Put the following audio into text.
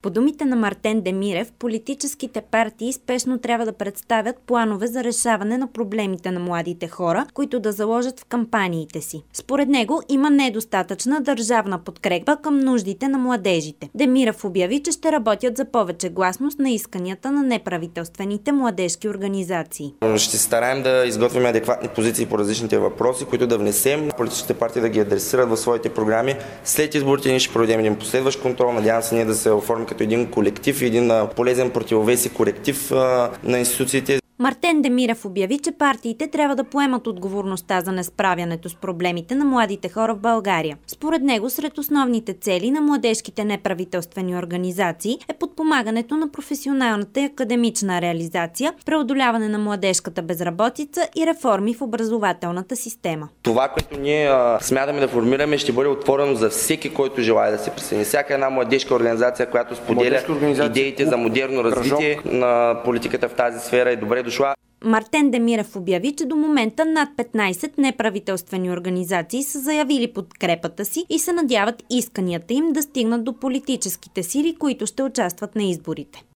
По думите на Мартен Демирев, политическите партии спешно трябва да представят планове за решаване на проблемите на младите хора, които да заложат в кампаниите си. Според него има недостатъчна държавна подкрепа към нуждите на младежите. Демирев обяви, че ще работят за повече гласност на исканията на неправителствените младежки организации. Ще стараем да изготвим адекватни позиции по различните въпроси, които да внесем, политическите партии да ги адресират в своите програми. След изборите ние ще проведем един последващ контрол. Надявам се ние да се оформим като един колектив, един полезен противовес и коректив на институциите. Мартен Демирев обяви, че партиите трябва да поемат отговорността за несправянето с проблемите на младите хора в България. Според него, сред основните цели на младежките неправителствени организации е подпомагането на професионалната и академична реализация, преодоляване на младежката безработица и реформи в образователната система. Това, което ние смятаме да формираме, ще бъде отворено за всеки, който желае да се присъедини. Всяка една младежка организация, която споделя идеите за модерно развитие на политиката в тази сфера, е добре дошла. Мартен Демирев обяви, че до момента над 15 неправителствени организации са заявили подкрепата си и се надяват исканията им да стигнат до политическите сили, които ще участват на изборите.